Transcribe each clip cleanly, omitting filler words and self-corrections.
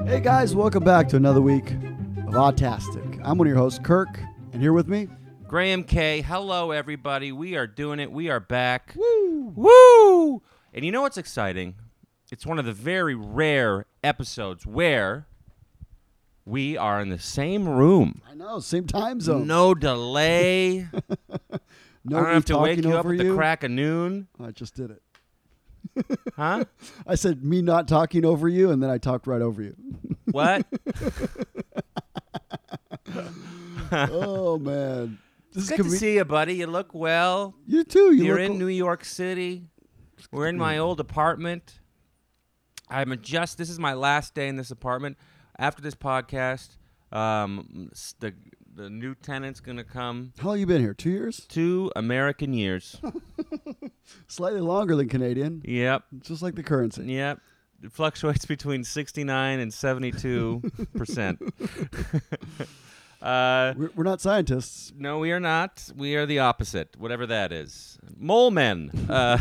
Hey guys, welcome back to another week of Autastic. I'm one of your hosts, Kirk, and here with me, Graham K. Hello, everybody. We are doing it. We are back. Woo! Woo! And you know what's exciting? It's one of the very rare episodes where we are in the same room. I know, same time zone. No delay. No I don't me have to wake talking you up over at the crack of noon. I just did it. Huh? I said me not talking over you, and then I talked right over you. What? Oh, man. This Good to see you, buddy. You look well. You too. You're look in New York City. We're in my old apartment. This is my last day in this apartment. After this podcast, the new tenant's going to come. How long you been here? 2 years? 2 American years. Slightly longer than Canadian. Yep. Just like the currency. Yep. It fluctuates between 69 and 72%. We're not scientists. No, we are not. We are the opposite, whatever that is. Mole men.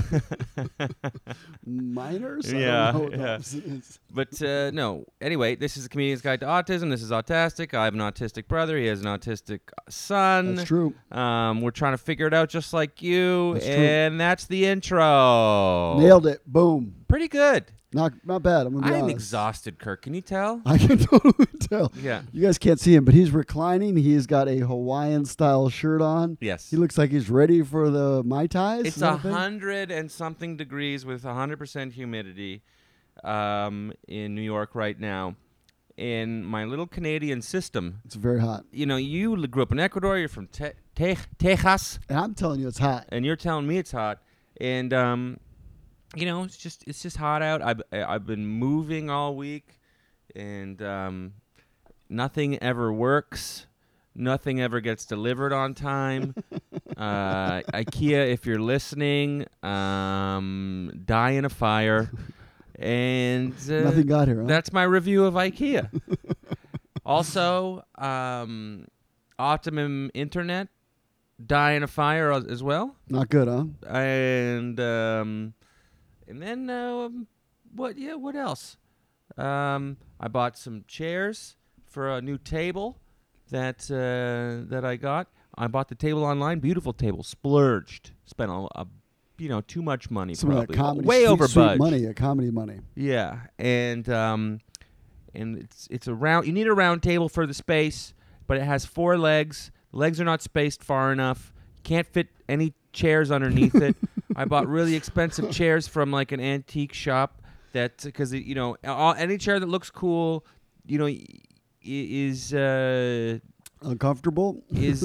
Minors? Yeah, I don't know what the yeah. opposite is. But no. Anyway, this is a Comedian's Guide to Autism. This is Autastic. I have an autistic brother. He has an autistic son. That's true. We're trying to figure it out just like you. That's true. And that's the intro. Nailed it. Boom. Pretty good. Not bad. I'm going to be I'm honest. exhausted, Kirk. Can you tell? I can totally tell. Yeah. You guys can't see him, but he's reclining. He's got a Hawaiian-style shirt on. Yes. He looks like he's ready for the Mai Tais. It's 100 and something degrees with 100% humidity in New York right now. In my little Canadian system, It's very hot. you know, you grew up in Ecuador. You're from Texas, And I'm telling you, it's hot. and you're telling me it's hot. And you know, it's just hot out. I've been moving all week, and nothing ever works. Nothing ever gets delivered on time. IKEA, if you're listening, die in a fire. And Nothing got here, huh? that's my review of IKEA. Also, Optimum Internet, die in a fire as well. Not good, huh? And then what else? I bought some chairs for a new table that I got. I bought the table online, beautiful table, splurged, spent too much money, Some of probably that comedy, way over sweet budget. money, comedy money. Yeah, and it's a round. You need a round table for the space, but it has 4 legs. The legs are not spaced far enough. Can't fit any chairs underneath it. I bought really expensive chairs from like an antique shop. That because any chair that looks cool, is Uncomfortable?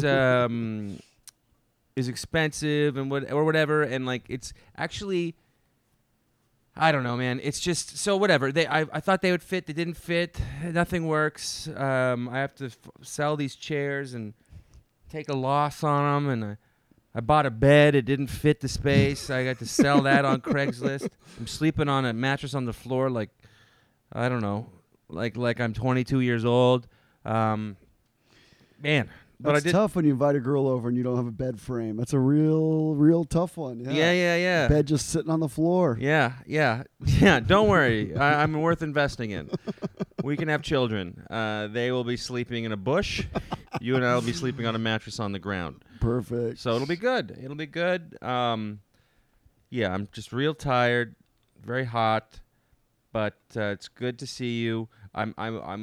is expensive and whatever, and like it's actually, I don't know, man. It's just so whatever. I thought they would fit. They didn't fit. Nothing works. I have to sell these chairs and take a loss on them, and I bought a bed. It didn't fit the space. I got to sell that on Craigslist. I'm sleeping on a mattress on the floor like, I don't know, like I'm 22 years old. Man. But That's tough when you invite a girl over and you don't have a bed frame. That's a real tough one. Yeah. Bed just sitting on the floor. Yeah. Don't worry. I'm worth investing in. We can have children. They will be sleeping in a bush. You and I will be sleeping on a mattress on the ground. Perfect. So it'll be good. Yeah, I'm just real tired, very hot, but it's good to see you. I'm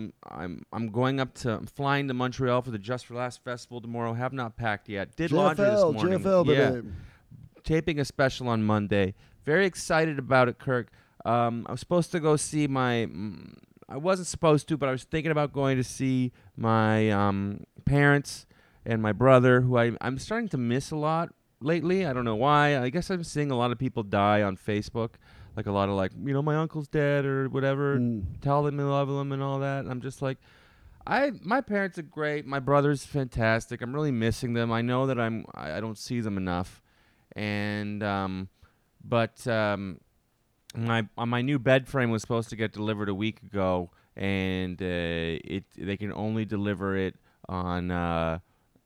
flying to Montreal for the Just for Laughs Festival tomorrow. Have not packed yet. Did laundry this morning. JFL, baby. Taping a special on Monday. Very excited about it, Kirk. I was supposed to go see I wasn't supposed to, but I was thinking about going to see my parents and my brother, who I'm starting to miss a lot lately. I don't know why. I guess I'm seeing a lot of people die on Facebook. Like a lot of my uncle's dead or whatever. Tell them I love them and all that. And I'm just like, my parents are great. My brother's fantastic. I'm really missing them. I know that I don't see them enough. And my new bed frame was supposed to get delivered a week ago, and they can only deliver it on the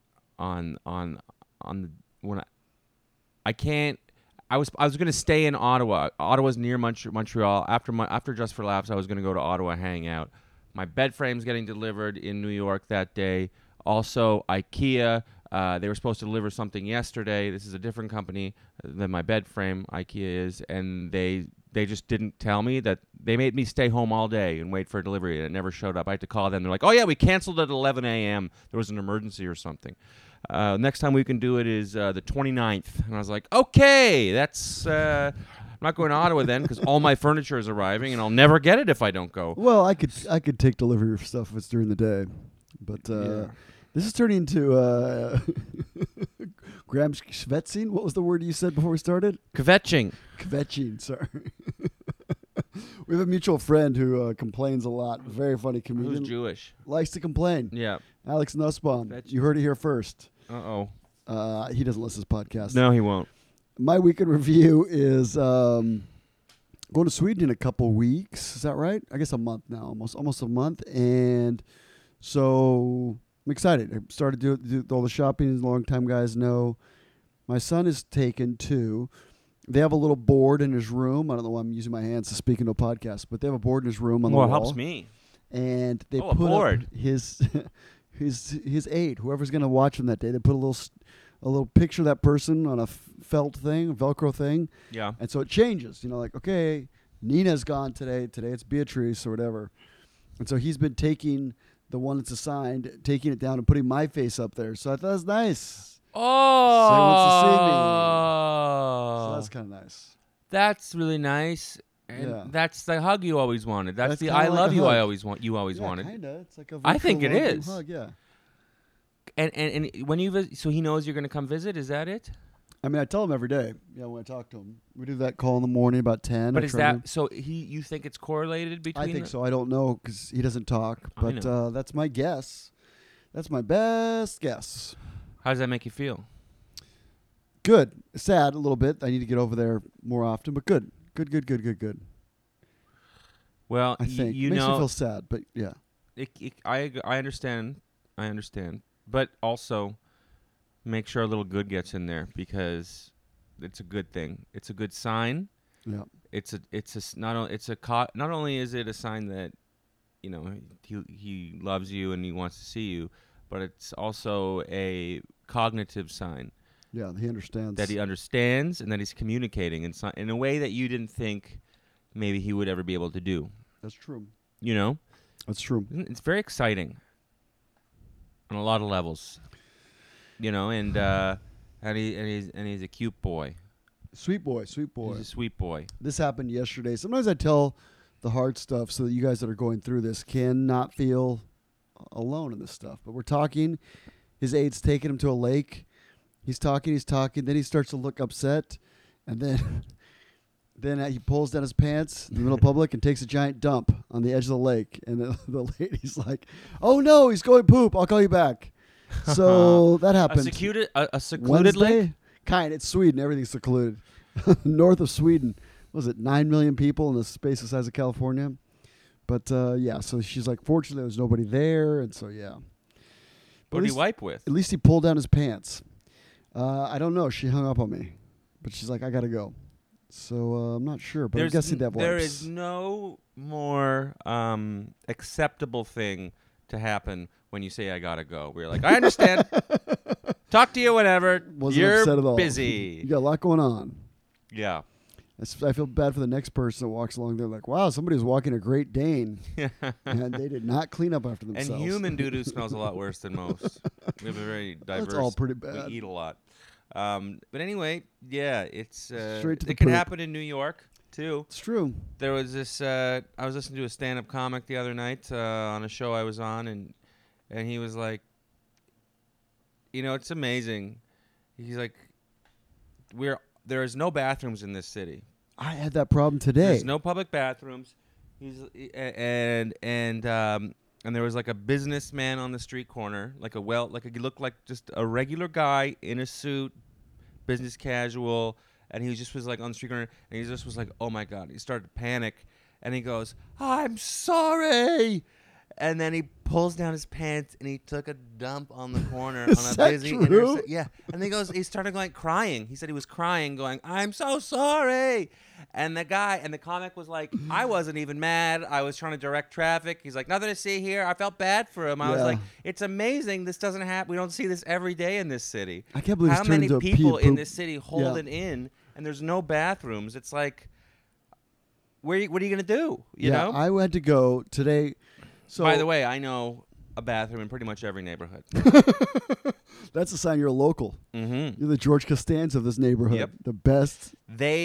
when I can't. I was going to stay in Ottawa. Ottawa's near Montreal. After Just for Laughs, I was going to go to Ottawa, hang out. My bed frame's getting delivered in New York that day. Also, IKEA. They were supposed to deliver something yesterday. This is a different company than my bed frame, IKEA is, and they just didn't tell me that. They made me stay home all day and wait for a delivery, and it never showed up. I had to call them. They're like, oh, yeah, we canceled at 11 a.m. There was an emergency or something. Next time we can do it is the 29th. And I was like, okay, that's... I'm not going to Ottawa then because all my furniture is arriving, and I'll never get it if I don't go. Well, I could take delivery of stuff if it's during the day, but this is turning into Graham Schvetzing. What was the word you said before we started? Kvetching. Kvetching, sorry. We have a mutual friend who complains a lot. Very funny comedian. Who's Jewish? Likes to complain. Yeah. Alex Nussbaum. You heard it here first. Uh-oh. He doesn't listen to this podcast. No, he won't. My weekend review is going to Sweden in a couple weeks. Is that right? I guess a month now, almost a month. And so I'm excited. I started to do all the shopping, as long-time guys know. My son is taken too. They have a little board in his room. I don't know why I'm using my hands to speak into a podcast, but they have a board in his room on the wall. Well, it helps me. And they a put board. up his aide, whoever's going to watch him that day. They put a little picture of that person on a felt thing, Velcro thing. Yeah. And so it changes. Like, okay, Nina's gone today. Today it's Beatrice or whatever. And so he's been taking the one that's assigned, taking it down and putting my face up there. So I thought it was nice. Oh. So he wants to see me. So that's kind of nice. That's really nice. And that's the hug you always wanted. That's the I love you I always want. You always wanted. Kinda. It's like a I think it is. hug, yeah. And when you visit, so he knows you're going to come visit. Is that it? I mean, I tell him every day. Yeah, when I talk to him, we do that call in the morning about 10. But is that so? You think it's correlated between? I think so. I don't know because he doesn't talk. But that's my guess. That's my best guess. How does that make you feel? Good. Sad a little bit. I need to get over there more often, but good. Good. Well, I think you makes know, me feel sad, but yeah. I understand. But also, make sure a little good gets in there because it's a good thing. It's a good sign. Yeah. Not only is it a sign that he loves you and he wants to see you, but it's also a cognitive sign. Yeah, he understands. That he understands and that he's communicating in a way that you didn't think maybe he would ever be able to do. That's true. That's true. It's very exciting on a lot of levels. And he's a cute boy. Sweet boy. He's a sweet boy. This happened yesterday. Sometimes I tell the hard stuff so that you guys that are going through this can not feel alone in this stuff. But we're talking. His aide's taking him to a lake. He's talking. Then he starts to look upset. And then he pulls down his pants in the middle of public and takes a giant dump on the edge of the lake. And the lady's like, oh, no, he's going poop. I'll call you back. So that happened. A secluded Wednesday? lake? It's Sweden. Everything's secluded. North of Sweden. Was it 9 million people in the space the size of California? But, so she's like, fortunately, there's nobody there. And so, yeah. What did he wipe with? At least he pulled down his pants. I don't know. She hung up on me. But she's like, I got to go. So I'm not sure. But I'm guessing that wipes. There is no more acceptable thing to happen when you say, I got to go. We're like, I understand. Talk to you whenever. Wasn't You're upset at all. busy. You got a lot going on. Yeah. I feel bad for the next person that walks along there like, wow, somebody was walking a Great Dane. And they did not clean up after themselves. And human doo-doo smells a lot worse than most. We have a very diverse... That's all pretty bad. We eat a lot. But anyway, yeah, it's... it can happen in New York, too. It's true. There was this... I was listening to a stand-up comic the other night on a show I was on, and he was like, it's amazing. He's like, there is no bathrooms in this city. I had that problem today. There's no public bathrooms. And there was like a businessman on the street corner, he looked like just a regular guy in a suit, business casual, and he just was like on the street corner, and he just was like, oh my God. He started to panic, and he goes, I'm sorry. And then he pulls down his pants and he took a dump on the corner Is on a that busy true? Yeah. And he started like crying. He said he was crying, going, "I'm so sorry." And the comic was like, "I wasn't even mad. I was trying to direct traffic." He's like, "Nothing to see here." I felt bad for him. I was Yeah. like, "It's amazing. This doesn't happen. We don't see this every day in this city." I can't believe How it's turned many into a pee people in poop. this city hold it in, and there's no bathrooms? It's like, what are you gonna do? You know. I had to go today. So By the way, I know a bathroom in pretty much every neighborhood. that's a sign you're a local. Mm-hmm. You're the George Costanza of this neighborhood. Yep. The best.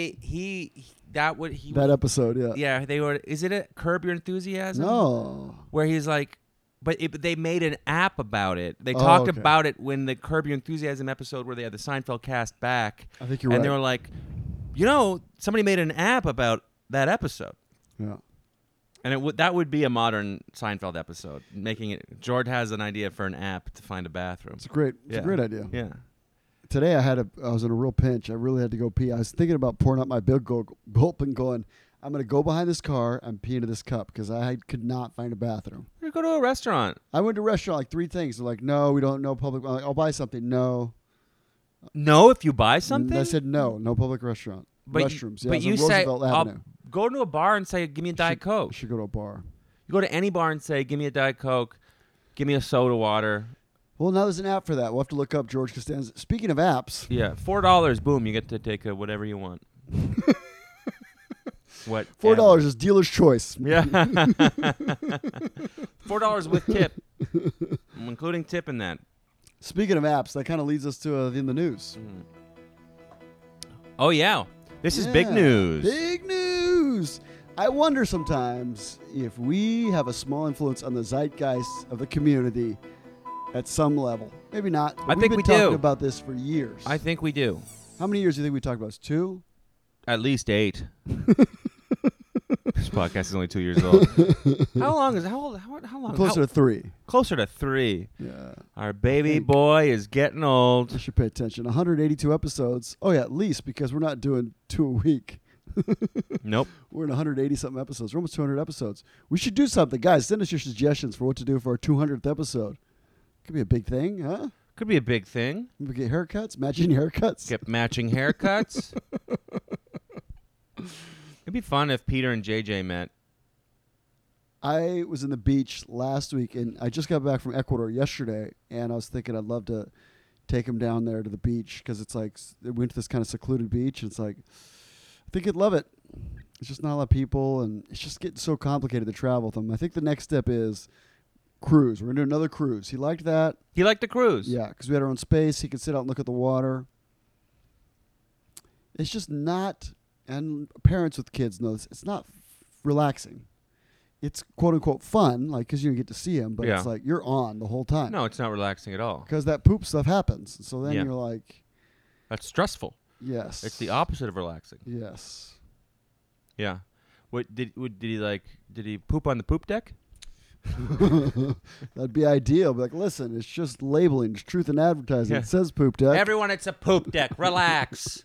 That Episode, yeah. Yeah, they were. Is it a Curb Your Enthusiasm? No. Where he's like, but they made an app about it. They Oh, talked okay. about it when the Curb Your Enthusiasm episode where they had the Seinfeld cast back, I think you're and right. they were like, somebody made an app about that episode. Yeah. And that would be a modern Seinfeld episode, making it. George has an idea for an app to find a bathroom. It's a great idea. Yeah. Today I was in a real pinch. I really had to go pee. I was thinking about pouring out my big gulp and going, I'm going to go behind this car and pee into this cup because I could not find a bathroom. You go to a restaurant. I went to a restaurant, like 3 things. They're like, no, we don't know public. I'm like, I'll buy something. No. No, if you buy something. I said no public restaurant. Restrooms. But it's you on say, Roosevelt Avenue. go to a bar and say, "Give me a Diet Coke." I should go to a bar. You go to any bar and say, "Give me a Diet Coke, give me a soda water." Well, now there's an app for that. We'll have to look up George Costanza. Speaking of apps, Yeah, $4. Boom, you get to take whatever you want. What? $4 is dealer's choice. Yeah. $4 with tip. I'm including tip in that. Speaking of apps, that kind of leads us to in the news. Oh yeah, this is big Yeah, news. Big news. I wonder sometimes if we have a small influence on the zeitgeist of the community at some level. Maybe not. But I think we've we been talking do. about this for years. I think we do. How many years do you think we talked about? It's 2? At least 8. This podcast is only 2 years old. How long? Closer to 3. Closer to 3. Yeah. Our baby boy is getting old. I should pay attention. 182 episodes. Oh, yeah, at least because we're not doing 2 a week. Nope. We're in 180-something episodes. We're almost 200 episodes. We should do something. Guys, send us your suggestions for what to do for our 200th episode. Could be a big thing, huh? Could be a big thing. We get haircuts, matching haircuts. Get matching haircuts. It'd be fun if Peter and JJ met. I was in the beach last week, and I just got back from Ecuador yesterday, and I was thinking I'd love to take him down there to the beach because it's like we went to this kind of secluded beach, and it's like I think he'd love it. It's just not a lot of people, and it's just getting so complicated to travel with him. I think the next step is cruise. We're going to do another cruise. He liked that. He liked the cruise. Yeah, because we had our own space. He could sit out and look at the water. It's just not, and parents with kids know this, it's not relaxing. It's quote-unquote fun, like, because you get to see him, but Yeah. it's like you're on the whole time. No, it's not relaxing at all. Because that poop stuff happens. So then Yeah. you're like, That's stressful. yes. It's the opposite of relaxing. Yes. Yeah. Did he poop on the poop deck? That'd be ideal. But like, listen, it's just labeling. It's truth in advertising. Yeah. It says poop deck. Everyone, it's a poop deck. Relax.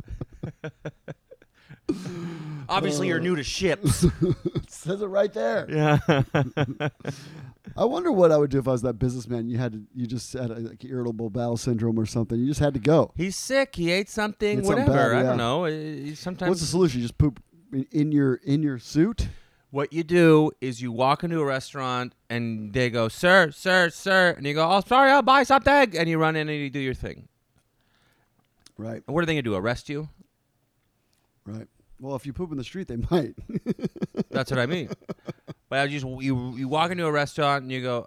Obviously, you're new to ships. It says it right there. Yeah. I wonder what I would do if I was that businessman. You just had like irritable bowel syndrome or something. You just had to go. He's sick. He ate something. It's something Whatever. bad, I yeah. don't know. Sometimes What's the solution? You just poop in your suit? what you do is you walk into a restaurant and they go, "Sir, sir, sir," and you go, "Oh, sorry, I'll buy something," and you run in and you do your thing. Right. And what are they gonna do? Arrest you? Right. Well, if you poop in the street, they might. That's what I mean. But you walk into a restaurant and you go,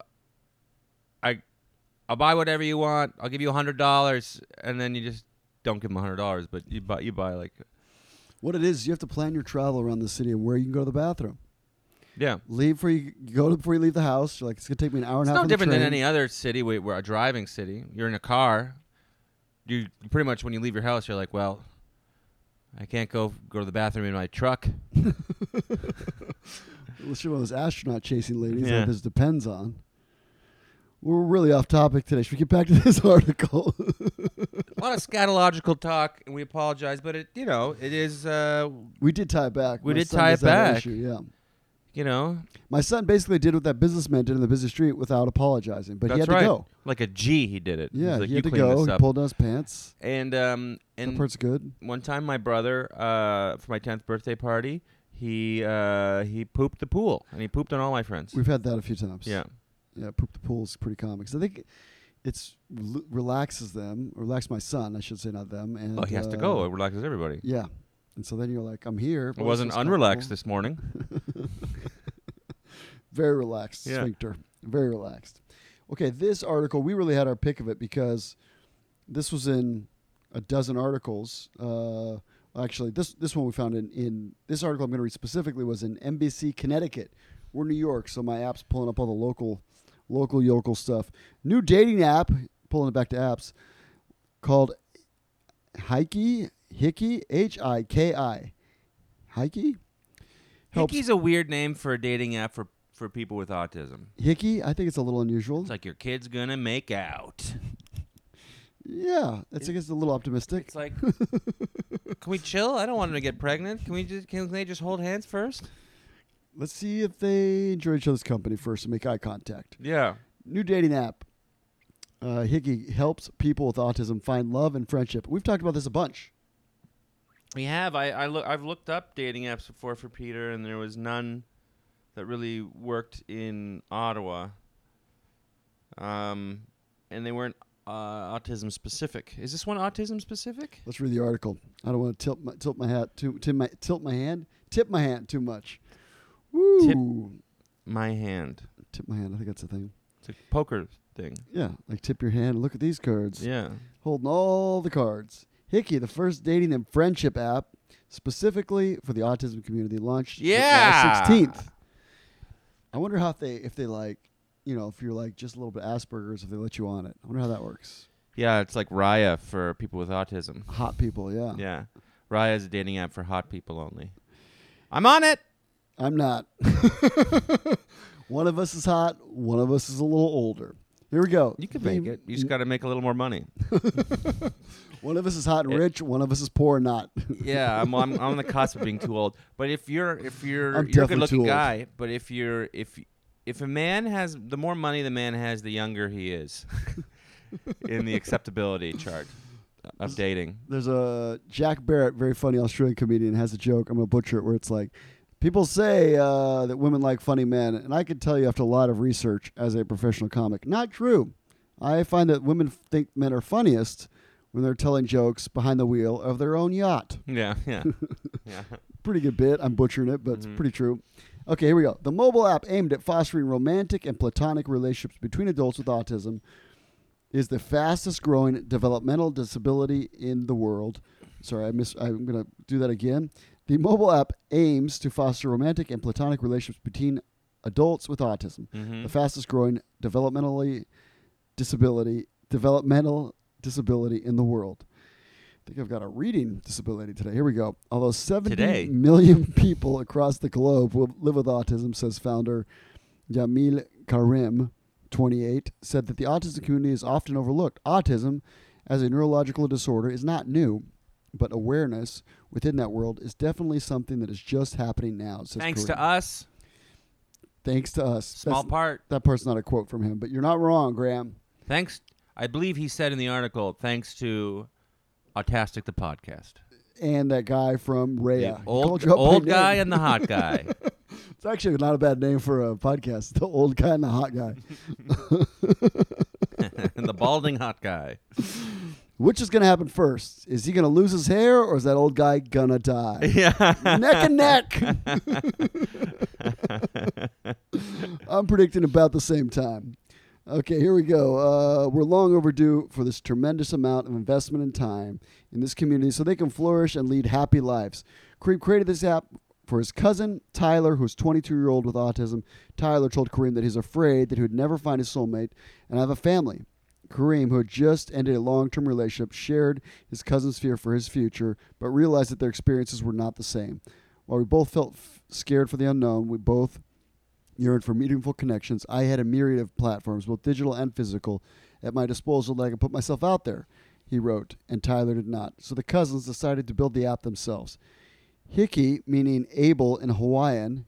I'll buy whatever you want. I'll give you $100, and then you just don't give them $100, but you buy like, What it is, you have to plan your travel around the city and where you can go to the bathroom. yeah. Leave before you leave the house. You're like, it's gonna take me an hour and It's a half. no on the different than train. any other city. We're a driving city. You're in a car. You pretty much when you leave your house, you're like, well, I can't go to the bathroom in my truck. Unless you're one of those astronaut chasing ladies Yeah. that this depends on. We're really off topic today. Should we get back to this article? A lot of scatological talk, and we apologize, but it is. We did tie it back. We My did son tie does it have that back. issue, yeah. You know, My son basically did what that businessman did in the busy street without apologizing, but he That's had right. to go. Like a G, he did it. Yeah, He's like, he you had to clean go. this He up. pulled down his pants. And That part's good. one time, my brother, for my 10th birthday party, he pooped the pool, and he pooped on all my friends. We've had that a few times. Yeah. Yeah, poop the pool is pretty common. 'Cause I think it's relaxes them, or relax my son, I should say, not them. And Well, he has to go. It relaxes everybody. Yeah. And so then you're like, I'm here. I wasn't unrelaxed this morning. Very relaxed Yeah. sphincter. Very relaxed. Okay, this article, we really had our pick of it because this was in a dozen articles. Actually, this one we found in this article I'm going to read specifically was in NBC Connecticut. We're New York, so my app's pulling up all the local yokel stuff. New dating app, pulling it back to apps, called Hiki, Hiki, Hiki. Hiki? Helps. Hickey's a weird name for a dating app for people with autism. Hiki, I think it's a little unusual. It's like your kid's gonna make out. Yeah, I think it's a little optimistic. It's like, can we chill? I don't want him to get pregnant. Can they just hold hands first? Let's see if they enjoy each other's company first and make eye contact. Yeah. New dating app. Hiki helps people with autism find love and friendship. We've talked about this a bunch. We have. I've looked up dating apps before for Peter, and there was none that really worked in Ottawa. And they weren't autism specific. Is this one autism specific? Let's read the article. I don't want to tip my hand too much. Woo. My hand. Tip my hand. I think that's a thing. It's a poker thing. Yeah, like tip your hand. Look at these cards. Yeah. Holding all the cards. Hiki, the first dating and friendship app specifically for the autism community, launched July 16th. I wonder how if they like, if you're like just a little bit Asperger's, if they let you on it. I wonder how that works. Yeah, it's like Raya for people with autism. Hot people, yeah. Yeah. Raya is a dating app for hot people only. I'm on it. I'm not. One of us is hot. One of us is a little older. Here we go. You can make it. You just got to make a little more money. One of us is hot and rich. One of us is poor and not. Yeah, I'm on the cusp of being too old. But if you're I'm a definitely good-looking too old. guy, but if a man has the more money the man has, the younger he is in the acceptability chart of dating. There's a Jack Barrett, very funny Australian comedian, has a joke. I'm going to butcher it, where it's like, people say that women like funny men, and I can tell you after a lot of research as a professional comic, not true. I find that women think men are funniest when they're telling jokes behind the wheel of their own yacht. Yeah. Yeah. Pretty good bit. I'm butchering it, but it's pretty true. Okay, here we go. The mobile app aimed at fostering romantic and platonic relationships between adults with autism is the fastest growing developmental disability in the world. Sorry, I'm going to do that again. The mobile app aims to foster romantic and platonic relationships between adults with autism. Mm-hmm. The fastest growing developmental disability in the world. I think I've got a reading disability today. Here we go. Although 70 million people across the globe will live with autism, says founder Jamil Karim, 28, said that the autism community is often overlooked. Autism, as a neurological disorder, is not new, but awareness within that world is definitely something that is just happening now. Says Thanks Karim. to us. Thanks to us. Small part. That part's not a quote from him, but you're not wrong, Graham. Thanks. I believe he said in the article, thanks to Autastic the podcast. And that guy from Rhea. The old guy and the hot guy. It's actually not a bad name for a podcast. The old guy and the hot guy. And the balding hot guy. Which is going to happen first? Is he going to lose his hair, or is that old guy going to die? Yeah. Neck and neck. I'm predicting about the same time. Okay, here we go. We're long overdue for this tremendous amount of investment and time in this community so they can flourish and lead happy lives. Kareem created this app for his cousin, Tyler, who's 22-year-old with autism. Tyler told Kareem that he's afraid that he would never find his soulmate and have a family. Kareem, who had just ended a long-term relationship, shared his cousin's fear for his future, but realized that their experiences were not the same. While we both felt scared for the unknown, we both yearned for meaningful connections. I had a myriad of platforms, both digital and physical, at my disposal that I could put myself out there, he wrote, and Tyler did not. So the cousins decided to build the app themselves. Hiki, meaning able in Hawaiian,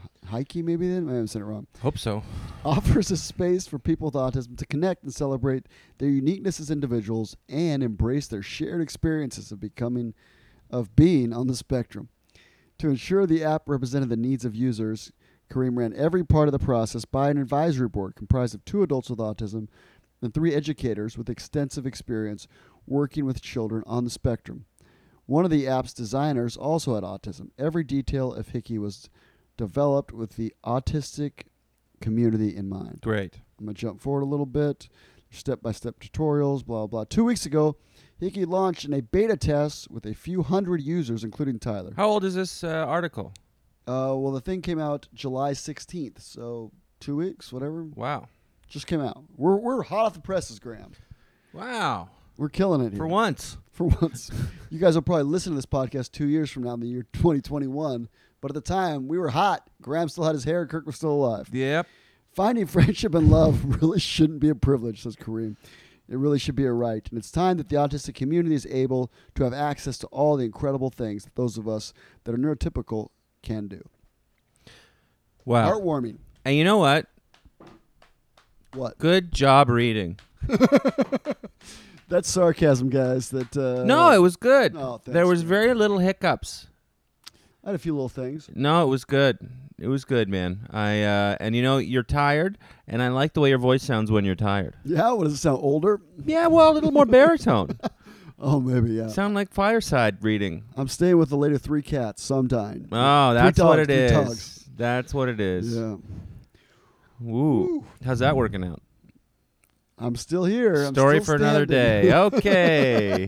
Heike, maybe then? I haven't said it wrong. Hope so. Offers a space for people with autism to connect and celebrate their uniqueness as individuals and embrace their shared experiences of being on the spectrum. To ensure the app represented the needs of users, Kareem ran every part of the process by an advisory board comprised of 2 adults with autism and 3 educators with extensive experience working with children on the spectrum. One of the app's designers also had autism. Every detail of Hickey was developed with the autistic community in mind. Great. I'm going to jump forward a little bit. Step-by-step tutorials, blah, blah. 2 weeks ago, Hickey launched in a beta test with a few hundred users, including Tyler. How old is this article? Well, the thing came out July 16th, so 2 weeks, whatever. Wow. Just came out. We're hot off the presses, Graham. Wow. We're killing it here. For once. For once. You guys will probably listen to this podcast 2 years from now in the year 2021. But at the time, we were hot. Graham still had his hair. Kirk was still alive. Yep. Finding friendship and love really shouldn't be a privilege, says Kareem. It really should be a right. And it's time that the autistic community is able to have access to all the incredible things that those of us that are neurotypical can do. Wow. Heartwarming. And you know what? What? Good job reading. That's sarcasm, guys. That No, it was good. Oh, thanks, there was man. very little hiccups. I had a few little things. No, it was good. It was good, man. And you know, you're tired, and I like the way your voice sounds when you're tired. Yeah, what does it sound older? Yeah, well, a little more baritone. Oh, maybe, yeah. Sound like fireside reading. I'm staying with the later 3 cats. Some dying. Oh, that's dogs, what it 3 is. dogs. That's what it is. Yeah. Ooh. How's that working out? I'm still here. I'm Story still for another standing. day. Okay.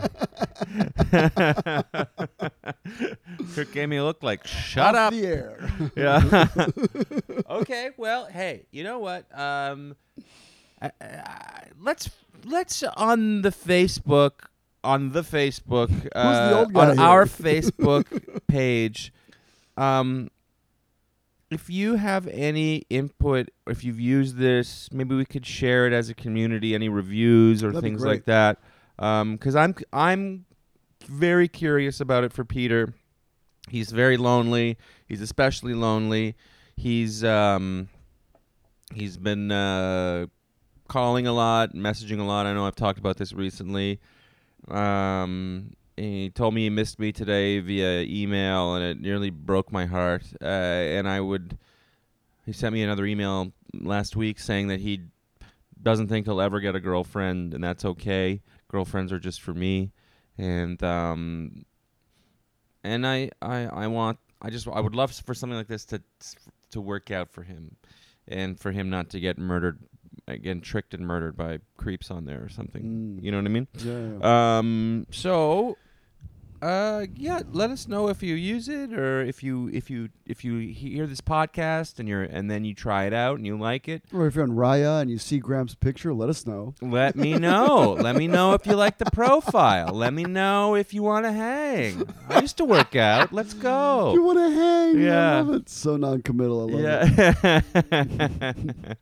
Kirk gave me a look like, shut Off up. the air. Yeah. Okay. Well, hey, you know what? Let's on the Facebook. Who's the old guy on here? our Facebook page. If you have any input, or if you've used this, maybe we could share it as a community. Any reviews or That'd be things great. like that? Because I'm very curious about it for Peter. He's very lonely. He's especially lonely. He's been calling a lot, messaging a lot. I know I've talked about this recently. He told me he missed me today via email, and it nearly broke my heart. He sent me another email last week saying that he doesn't think he'll ever get a girlfriend, and that's okay. Girlfriends are just for me, and I would love for something like this to work out for him, and for him not to get murdered. Again, tricked and murdered by creeps on there or something. You know what I mean? Yeah. Yeah, let us know if you use it, or if you hear this podcast and then you try it out and you like it. Or if you're on Raya and you see Graham's picture, let us know. Let me know. Let me know if you like the profile. Let me know if you want to hang. I used to work out. Let's go. You want to hang? Yeah. I love it. So non-committal. I love it.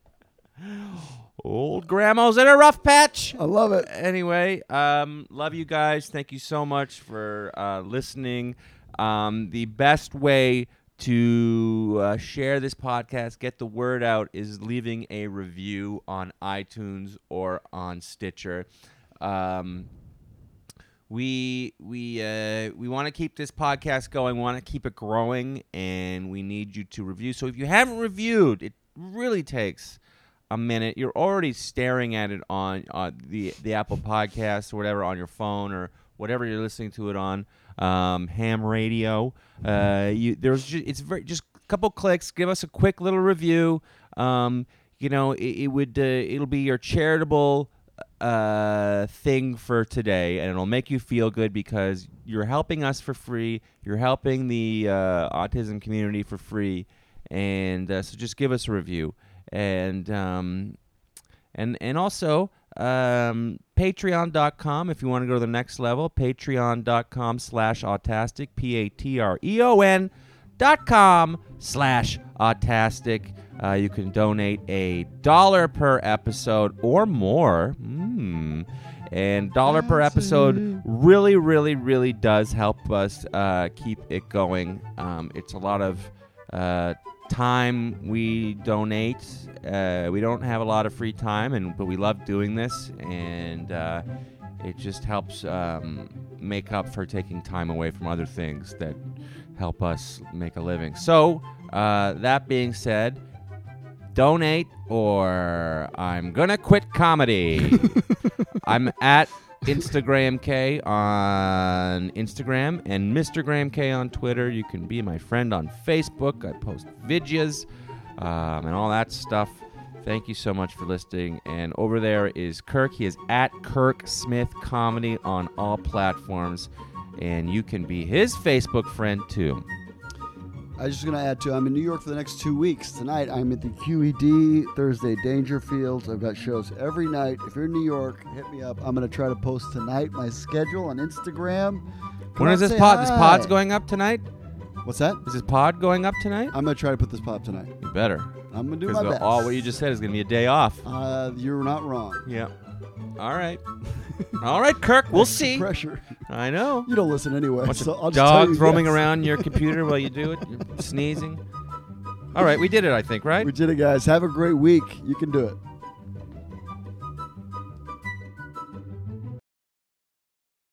Old grandma's in a rough patch. I love it. Anyway, love you guys. Thank you so much for listening. The best way to share this podcast, get the word out, is leaving a review on iTunes or on Stitcher. We want to keep this podcast going. We want to keep it growing, and we need you to review. So if you haven't reviewed, it really takes a minute. You're already staring at it on the Apple Podcasts or whatever on your phone or whatever you're listening to it on, ham radio. It's just a couple clicks. Give us a quick little review. It'll be your charitable thing for today, and it'll make you feel good because you're helping us for free. You're helping the autism community for free, and so just give us a review. And also Patreon.com if you want to go to the next level. Patreon.com/autastic. Patreon.com/autastic. You can donate $1 per episode or more. And $1 per episode really, really, really does help us keep it going. It's a lot of time we donate. We don't have a lot of free time, but we love doing this, and it just helps make up for taking time away from other things that help us make a living. So, that being said, donate or I'm gonna quit comedy. I'm at Instagram K on Instagram and Mr. Graham K on Twitter. You can be my friend on Facebook. I post videos and all that stuff. Thank you so much for listening. And over there is Kirk. He is at Kirk Smith Comedy on all platforms. And you can be his Facebook friend too. I was just going to add to, I'm in New York for the next 2 weeks. Tonight, I'm at the QED, Thursday, Dangerfields. I've got shows every night. If you're in New York, hit me up. I'm going to try to post tonight my schedule on Instagram. When is this pod? This pod's going up tonight? What's that? Is this pod going up tonight? I'm going to try to put this pod tonight. You better. I'm going to do my best. All what you just said is going to be a day off. You're not wrong. Yeah. All right. All right, Kirk. We'll see. Pressure. I know. You don't listen anyway. Bunch So of I'll just tell you dogs roaming yes. around your computer while you do it. You're sneezing. All right, we did it, I think, right? We did it, guys. Have a great week. You can do it.